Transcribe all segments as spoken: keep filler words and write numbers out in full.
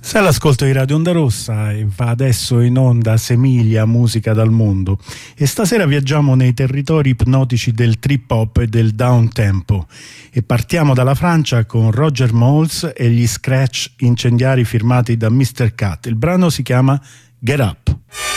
Sei all'ascolto di Radio Onda Rossa e va adesso in onda Semilia, musica dal mondo. E stasera viaggiamo nei territori ipnotici del trip hop e del down tempo. E partiamo dalla Francia con Roger Moles e gli scratch incendiari firmati da mister Cat. Il brano si chiama Get Up.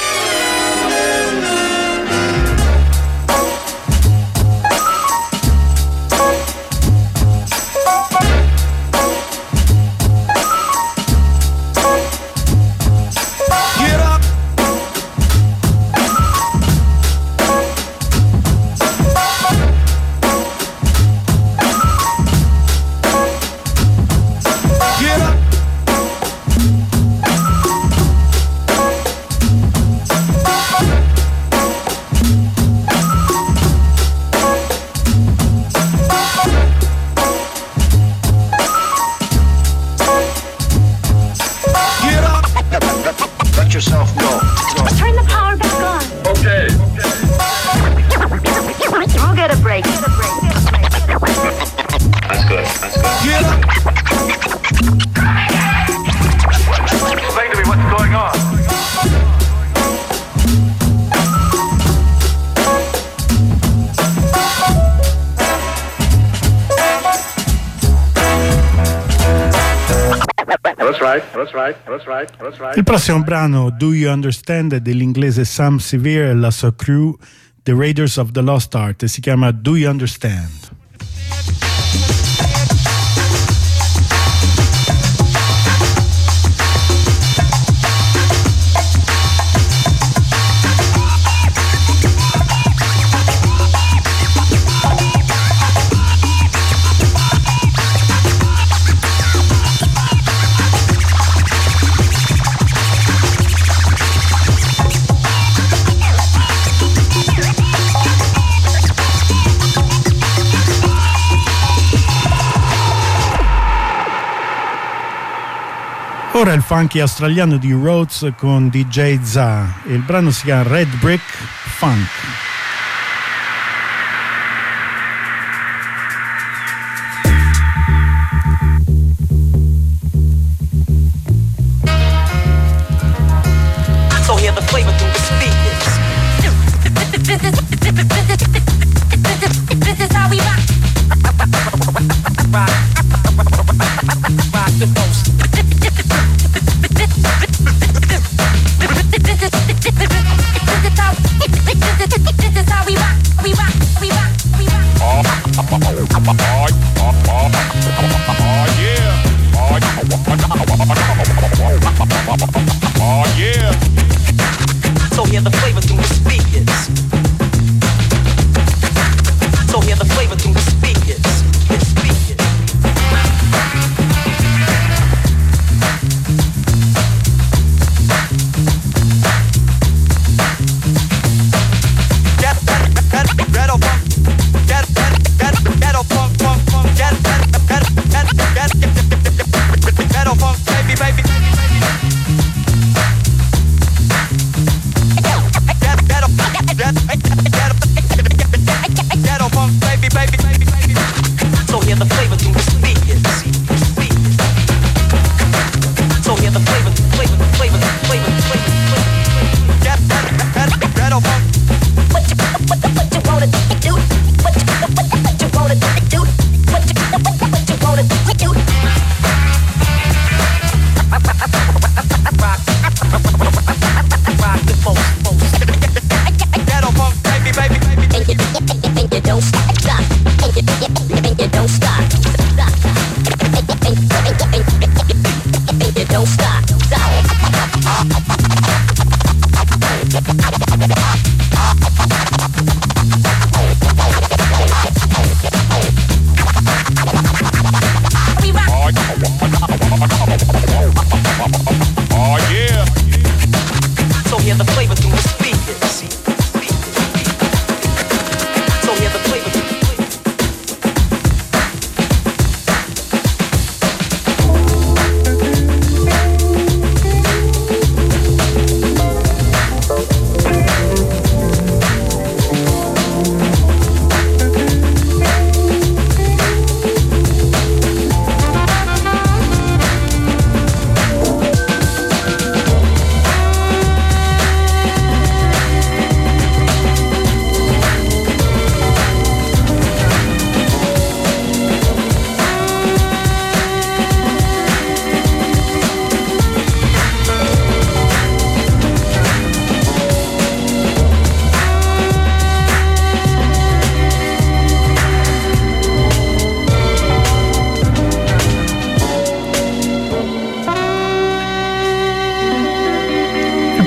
Yourself go. go. Turn the power back on. Okay. Okay. We'll get a break. Get a break. Get a break. Get a break. That's good. That's good. Get up. Explain to me what's going on. That's right, that's right, that's right, that's right. Il prossimo brano, Do You Understand, è dell'inglese Sam Sevier e la sua crew, The Raiders of the Lost Art, e si chiama Do You Understand? Ora il funky australiano di Rhodes con D J Za e il brano si chiama Red Brick Funk. So hear the flavor through the speakers. This is how we rock. Rock, rock the most. This is how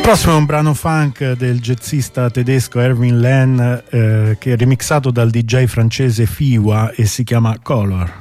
prossimo è un brano funk del jazzista tedesco Erwin Len, eh, che è remixato dal D J francese Fiwa e si chiama Color.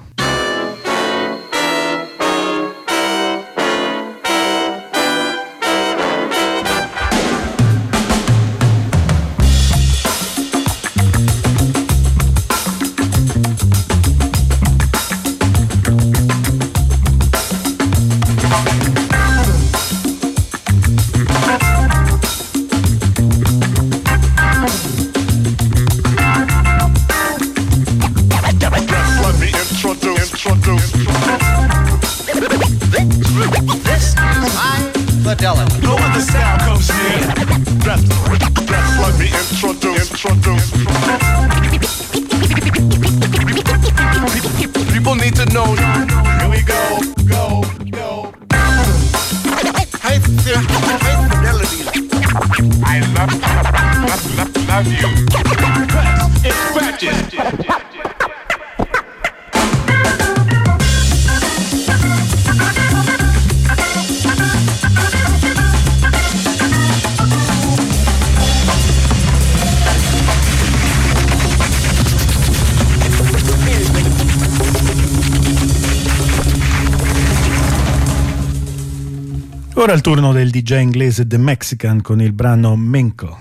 Ora è il turno del D J inglese The Mexican con il brano Menko.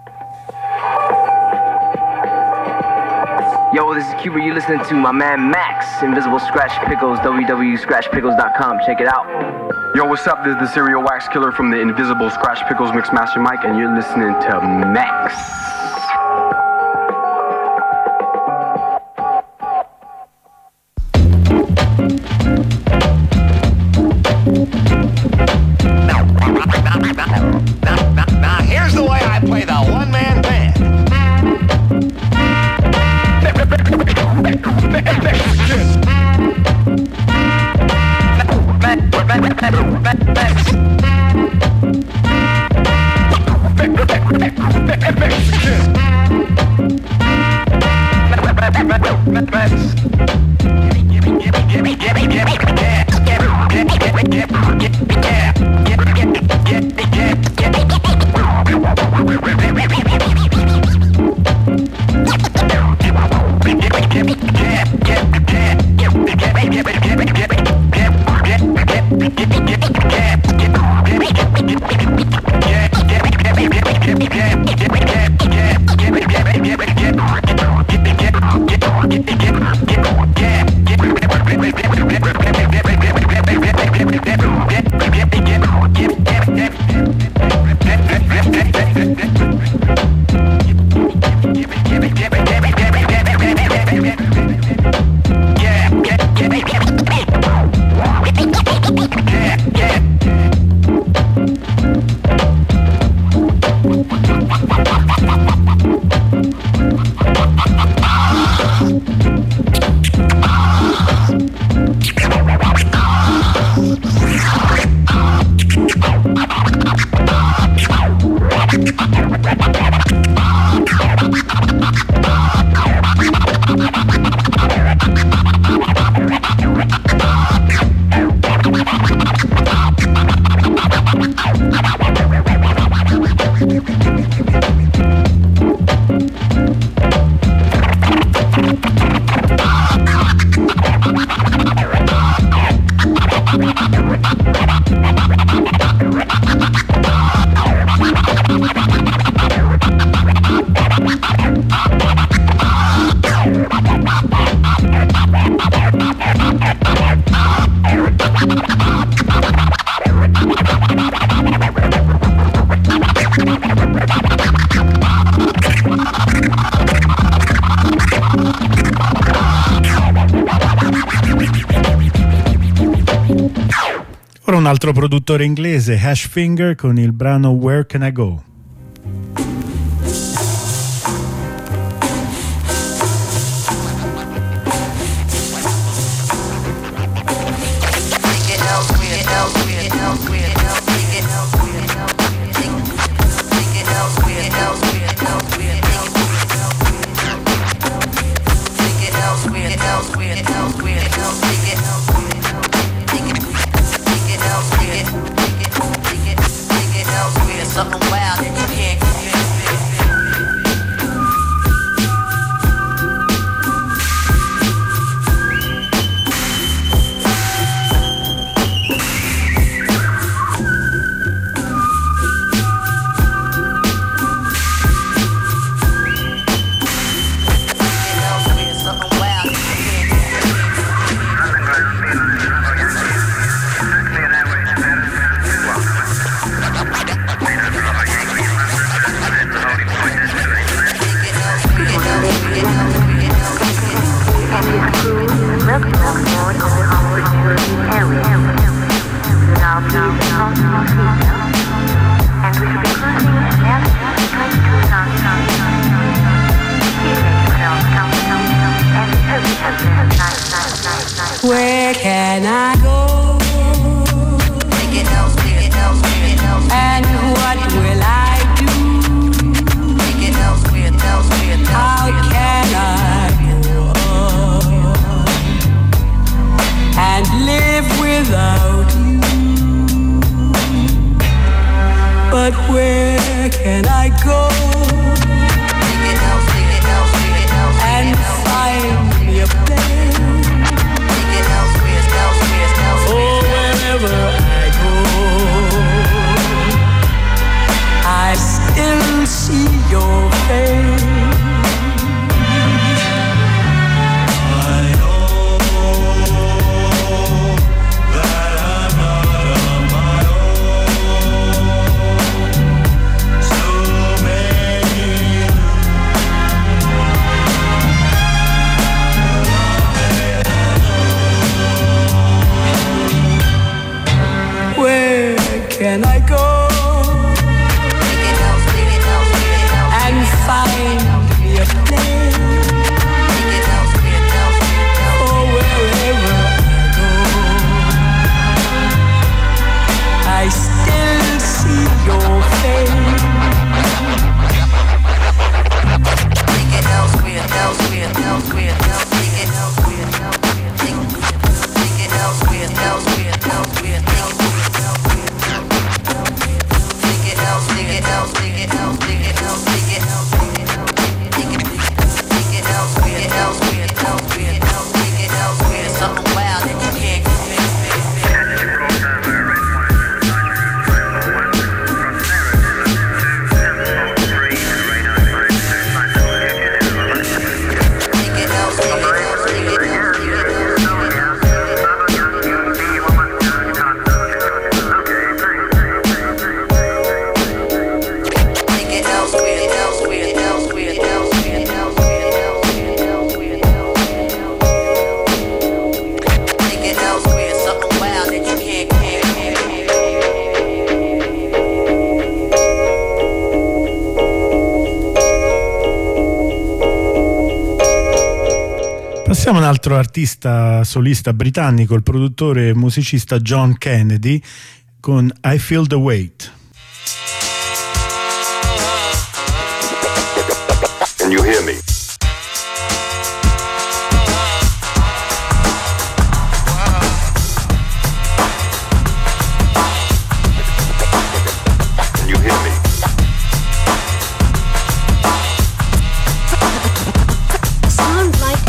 Yo, this is Cuba. You're listening to my man Max, Invisible Scratch Pickles, w w w dot scratch pickles dot com. Check it out. Yo, what's up? This is the Serial Wax Killer from the Invisible Scratch Pickles Mixmaster Mike, and you're listening to Max. Now here's the way I play the one-man band. Ora un altro produttore inglese, Hashfinger, con il brano Where Can I Go? Something Where can I go? And what will I do? How can I go on and live without you? But where can I go and find me a place? Oh, wherever I go, I still see your face. I know that I'm not on my own. So many where can I go and find me a place? Oh, wherever I go, I still see your face. Take it elsewhere, elsewhere, elsewhere, take it elsewhere, elsewhere, take it elsewhere, elsewhere, elsewhere, something wild that you can't Passiamo a un altro artista solista britannico, il produttore e musicista John Kennedy, con I Feel the Weight. Can you hear me? Can you hear me? Sounds like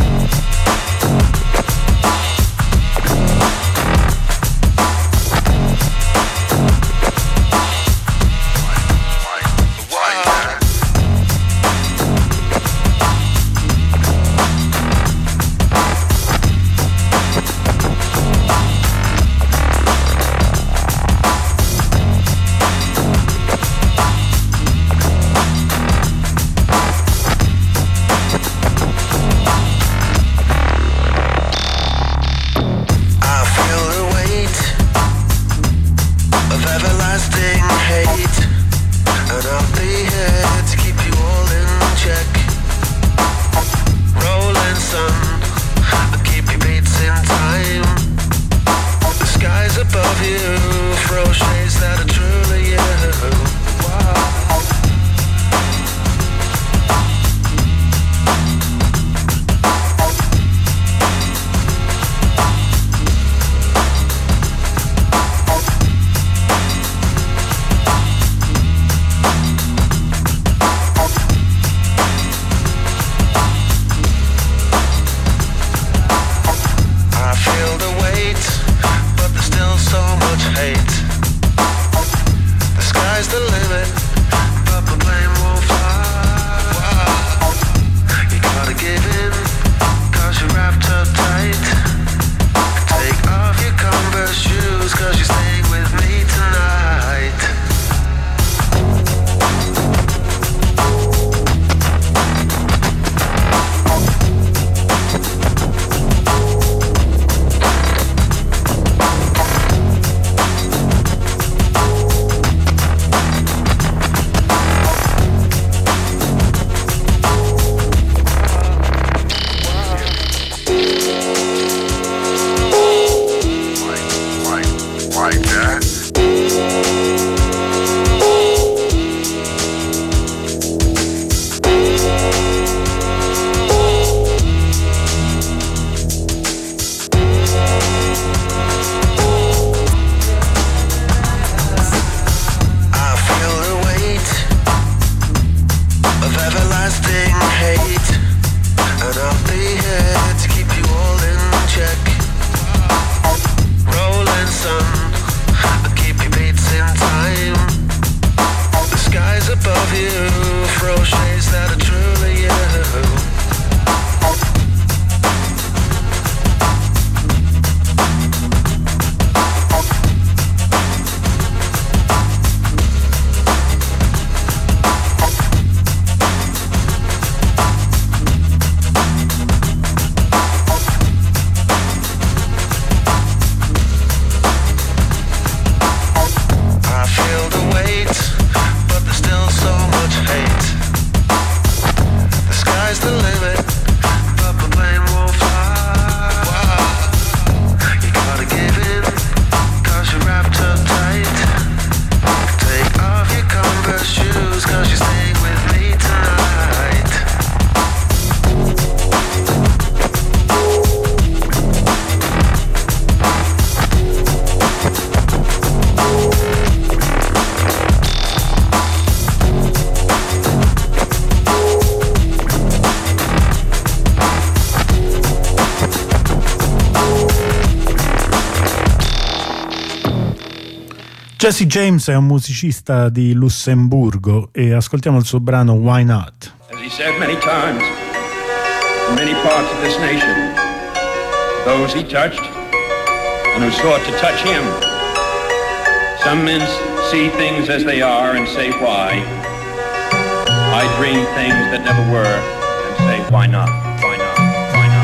Jesse James è un musicista di Lussemburgo e ascoltiamo il suo brano Why Not? As he said many times, in many parts of this nation, those he touched and who sought to touch him. Some men see things as they are and say why. I dream things that never were and say why not? Why not? Why not?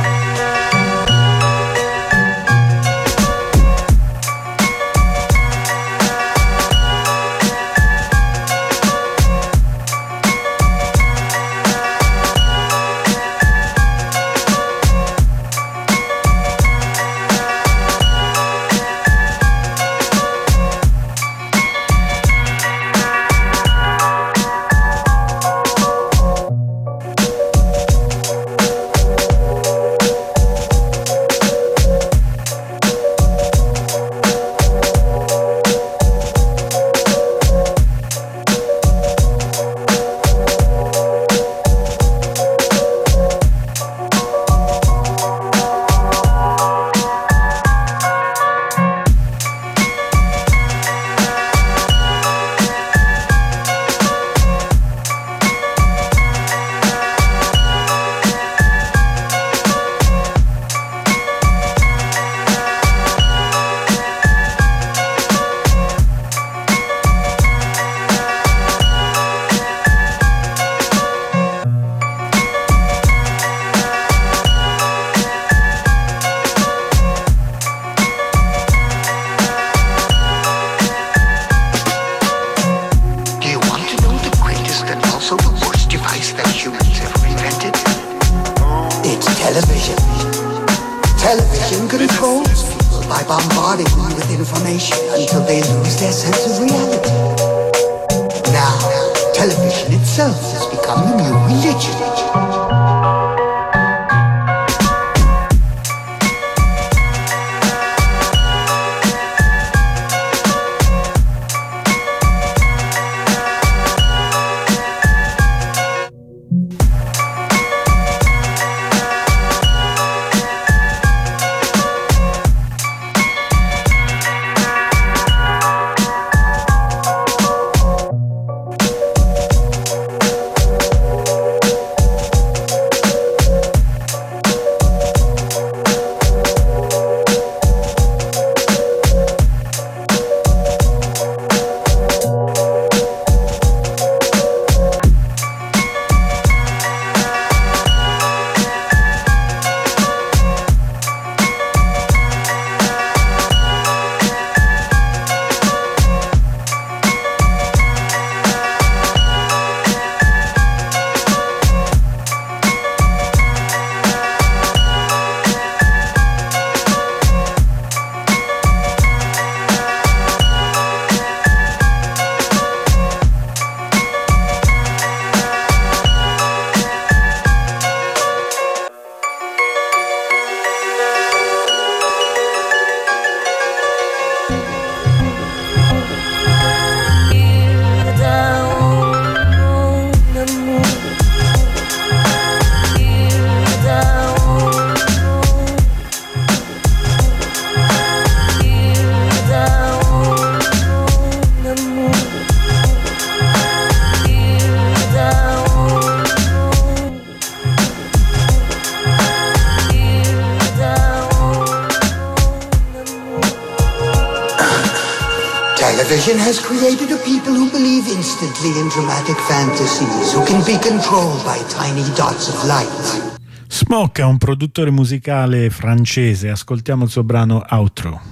Television has created a people who believe instantly in dramatic fantasies, who can be controlled by tiny dots of light. Smoke è un produttore musicale francese, ascoltiamo il suo brano Outro.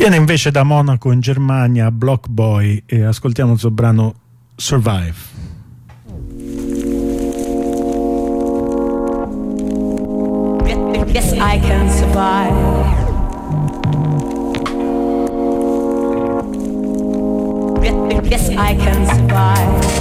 viene invece da Monaco in Germania, Block Boy, e ascoltiamo il suo brano Survive. Yes, I can survive. Yes, I can survive.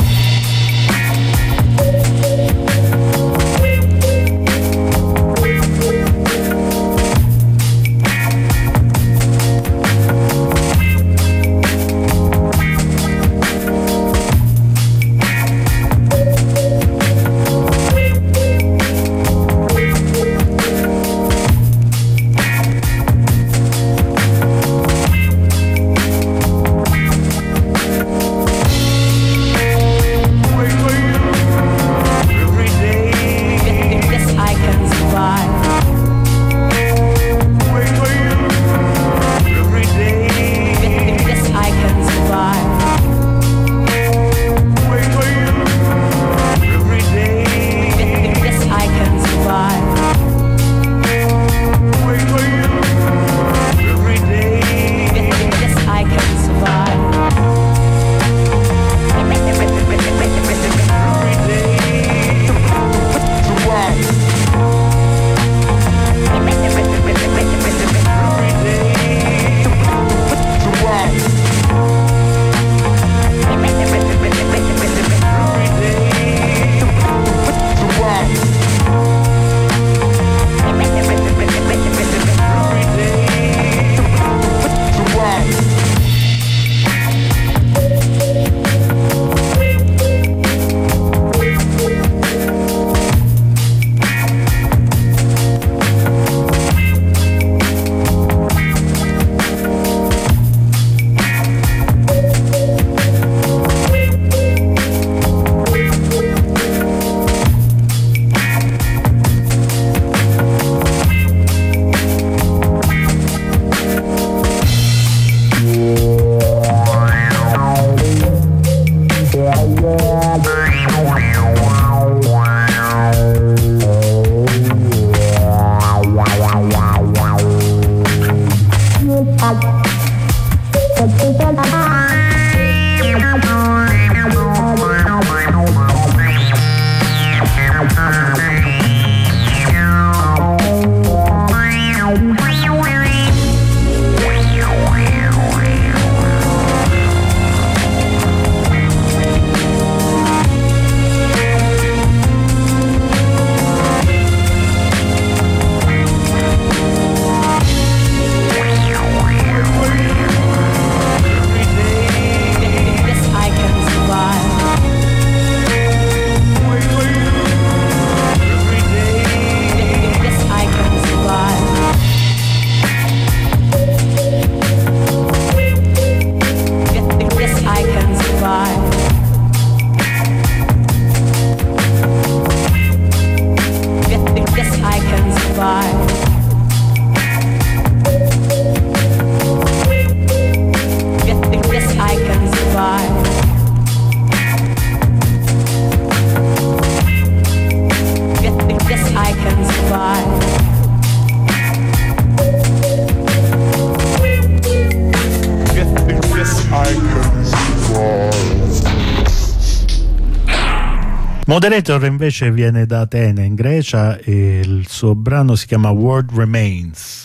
Moderator invece viene da Atene in Grecia e il suo brano si chiama World Remains.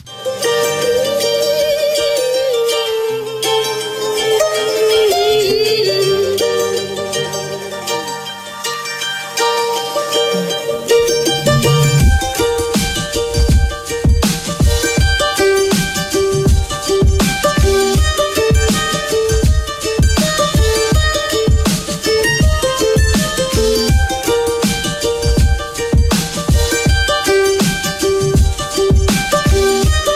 Thank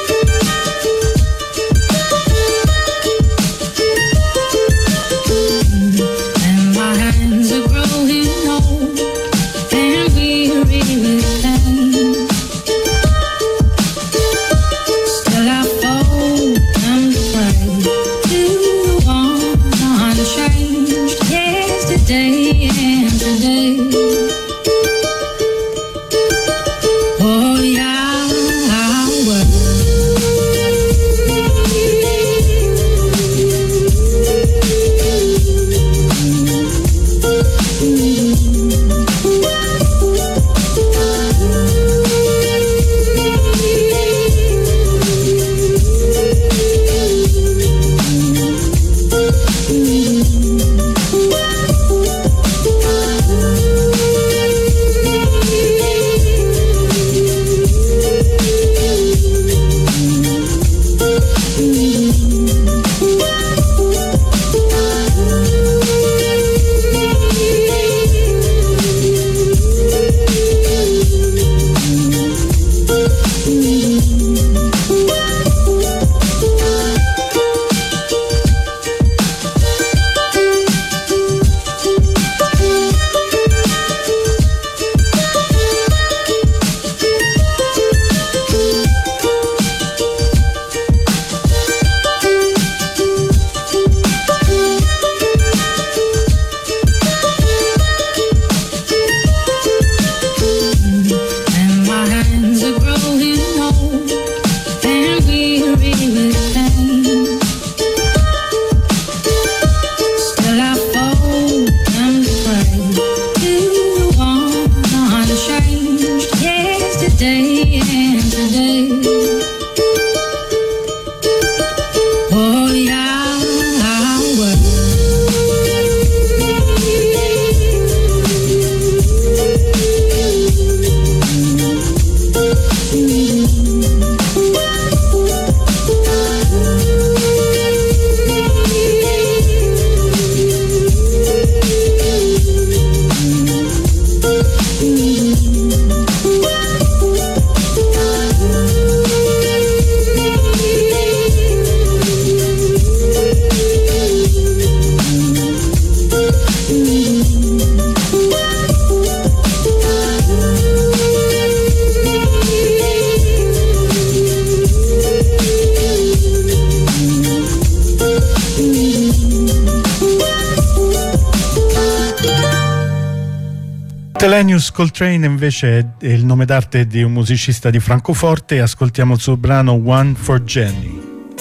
Thelonious Coltrane invece è il nome d'arte di un musicista di Francoforte e ascoltiamo il suo brano One for Jenny.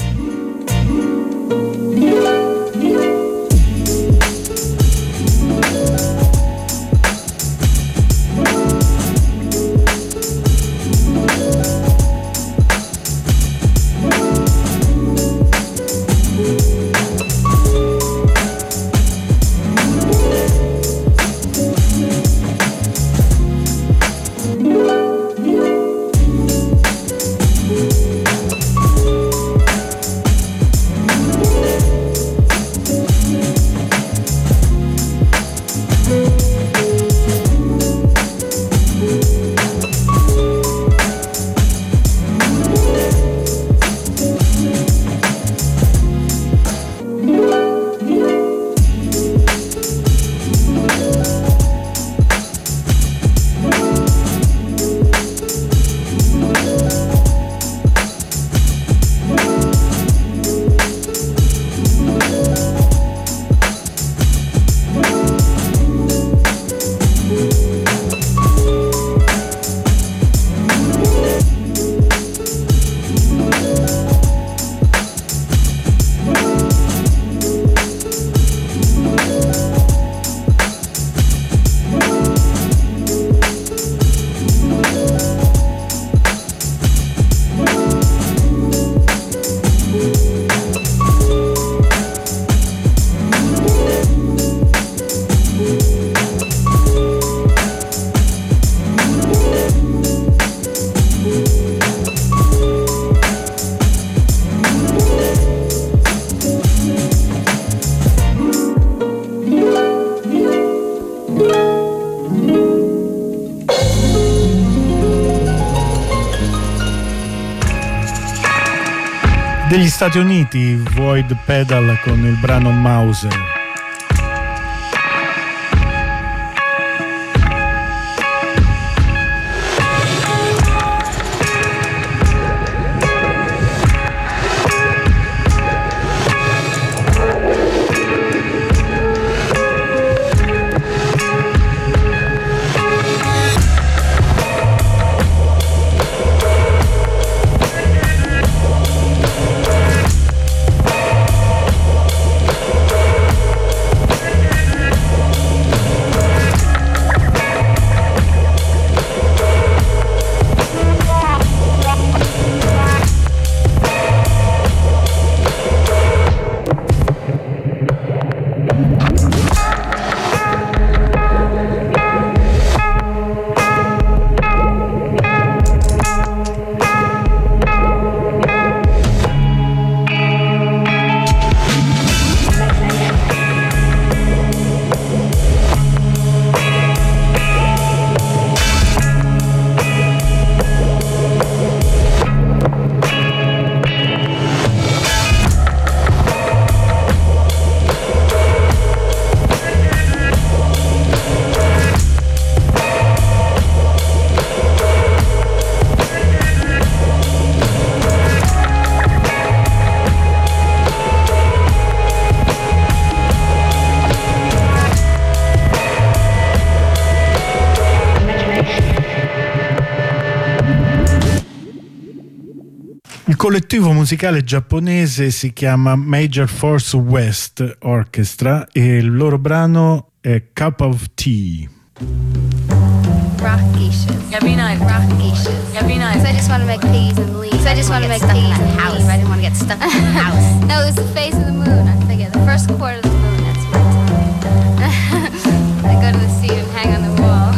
Degli Stati Uniti, Void Pedal con il brano Mauser. Il collettivo musicale giapponese si chiama Major Force West Orchestra e il loro brano è Cup of Tea. Rock geishas. Every night. Rock geishas. Every night. So I just want to make peas and leave. So I just want to make peas and house. I didn't want to get stuck in the house. No, it was the phase of the moon. I figured the first quarter of the moon. That's my time. I go to the seat and hang on the wall.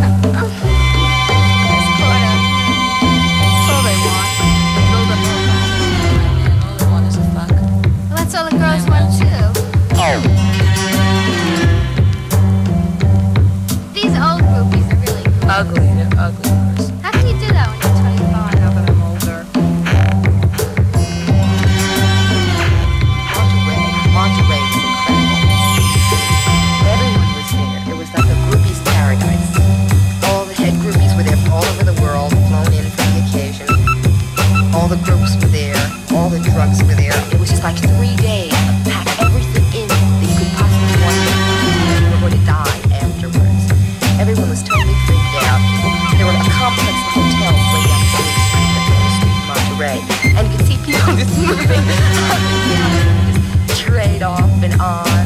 First quarter. That's all they want. Build up all man. All they want is a fuck. Well, that's all the girls want too. Oh. These old groupies are really cool. Ugly, they're ugly. How can you do that when you're twenty-five? Now that I'm older. Monterey, Monterey was incredible. Everyone was there. It was like a groupie's paradise. All the head groupies were there from all over the world, flown in for the occasion. All the groups were there. All the drugs were there. It was just like three days of pack everything in that you could possibly want. You were going to die afterwards. Everyone was totally freaked out. There were a complex of hotels way down the street, the street in Monterey. And you could see people just moving up and down, just trade off and on.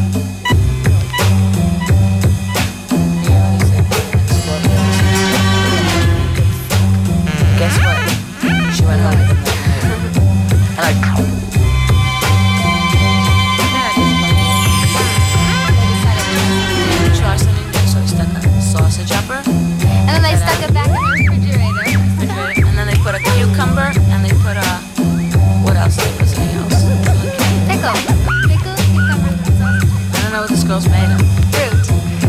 Guess what? She went home with them that night. And I... sausage upper. And then they stuck it back in the refrigerator. refrigerator. And then they put a cucumber and they put a... What else? They put something else. Pickle. Pickle, cucumber, and sausage. I don't know what this girl's made of. Fruit.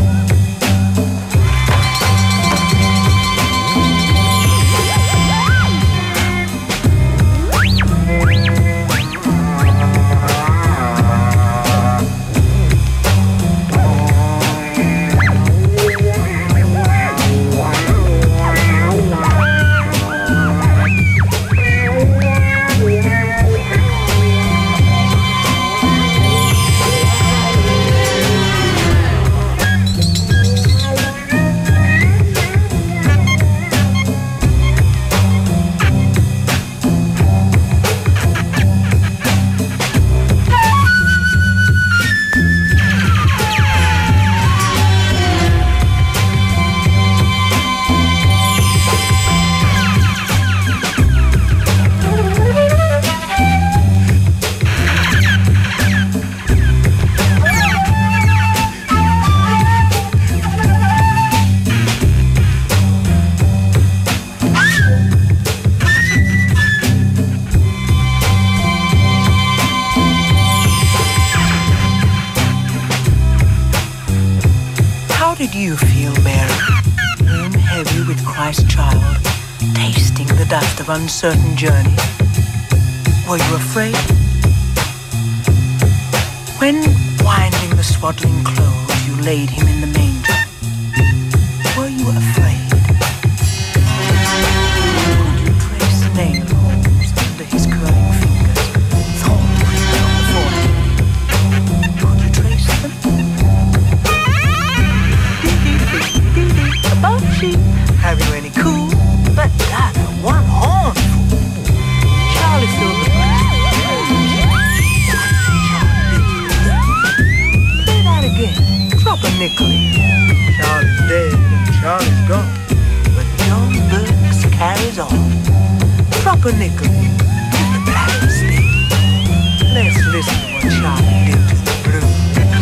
Of uncertain journey. Were you afraid? When, winding the swaddling clothes, you laid him in the manger, were you afraid? Could you trace nail holes under his curling fingers, thorn prints on the forehead? Could you trace them? About sheep. Have you any cool? But that one horn. Charlie filled the play that again. Drop a nickel in. Charlie's dead and Charlie's gone, but John Burks carries on. Drop a nickel in. Get the balance thing. Let's listen to what Charlie did to the blues.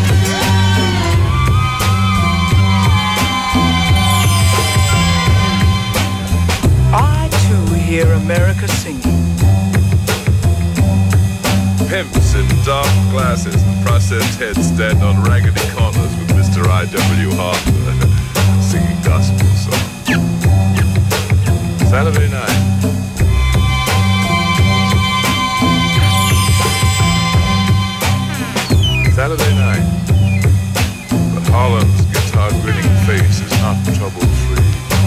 Hear America singing. Pimps in dark glasses and processed heads stand on raggedy corners with Mister I W Harper singing gospel songs. Saturday night. Saturday night. But Holland's guitar-grinning face is not trouble-free.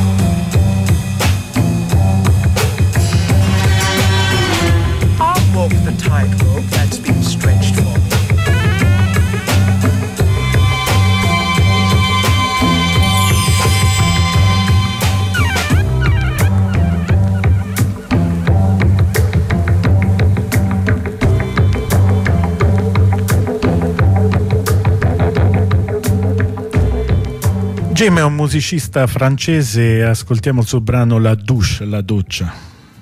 Walk the tightrope that's been stretched for me. Jim è un musicista francese, ascoltiamo il suo brano La Douche, la doccia.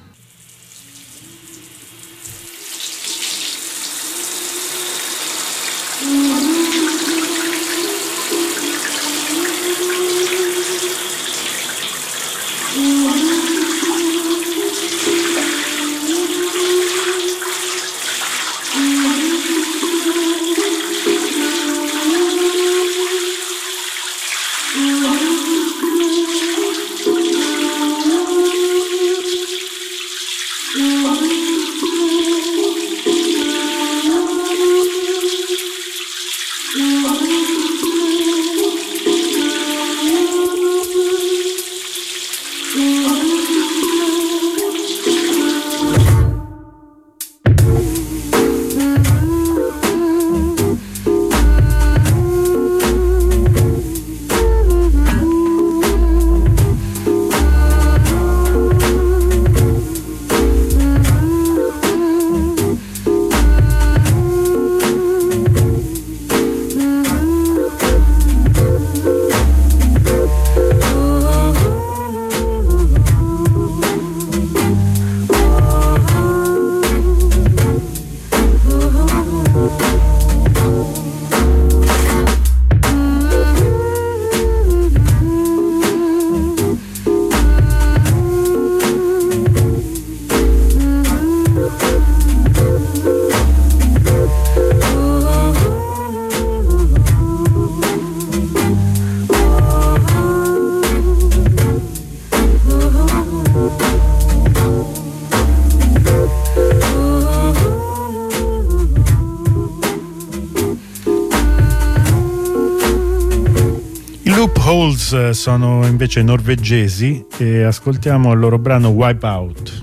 Holes sono invece norvegesi e ascoltiamo il loro brano Wipeout.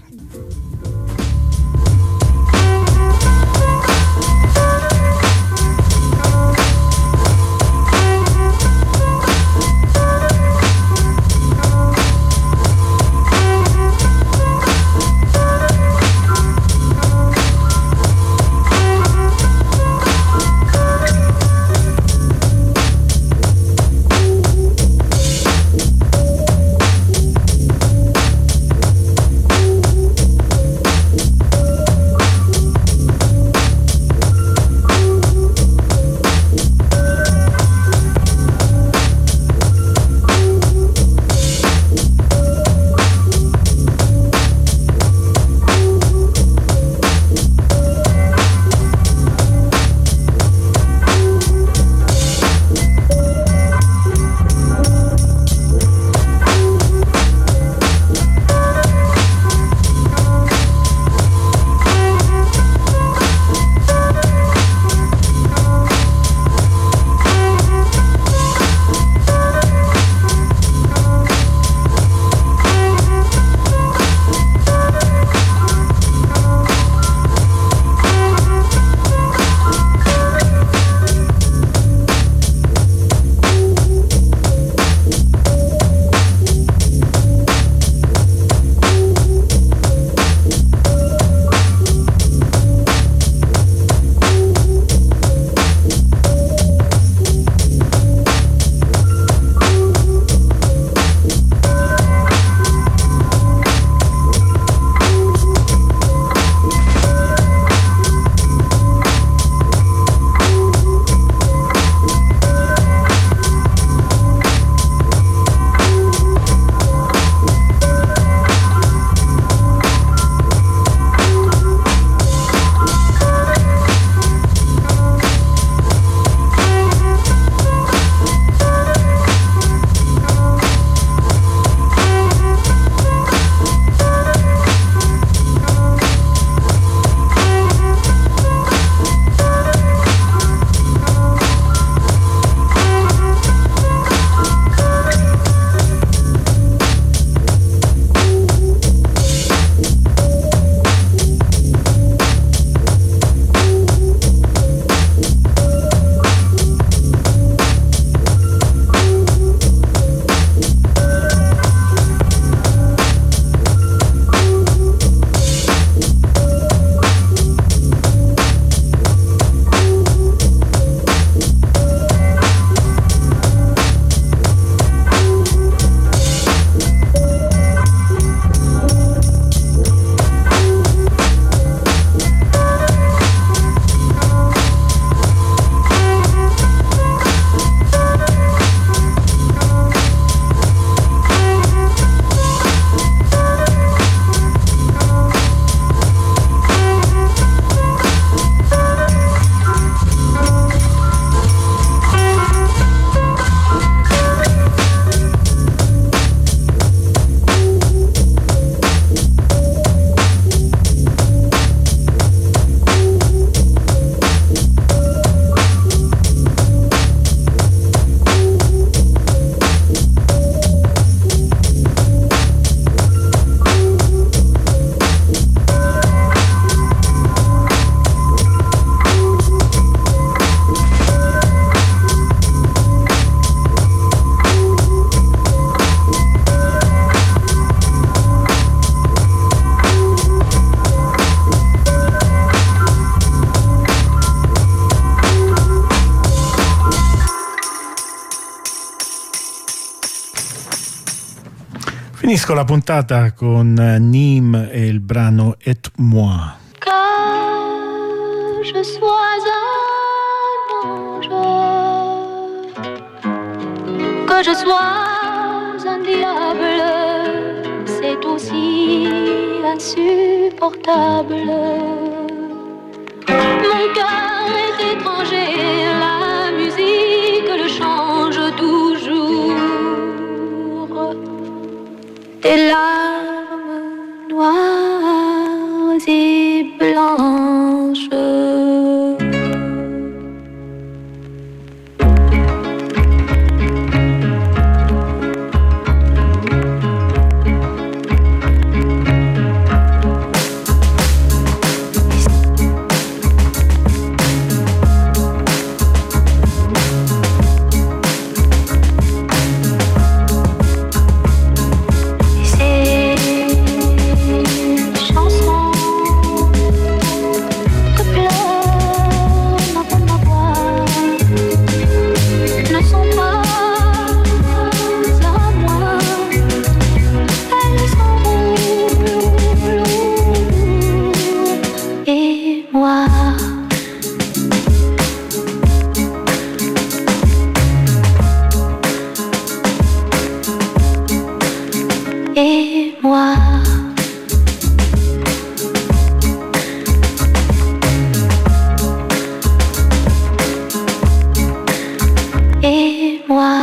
We'll be right back. Finisco la puntata con Nîmes e il brano Et moi. Que je sois un ange, que je sois un diable, c'est aussi insupportable. Mon cœur est étranger, la musique le change toujours. Des larmes noires et blanches. Et moi, et moi.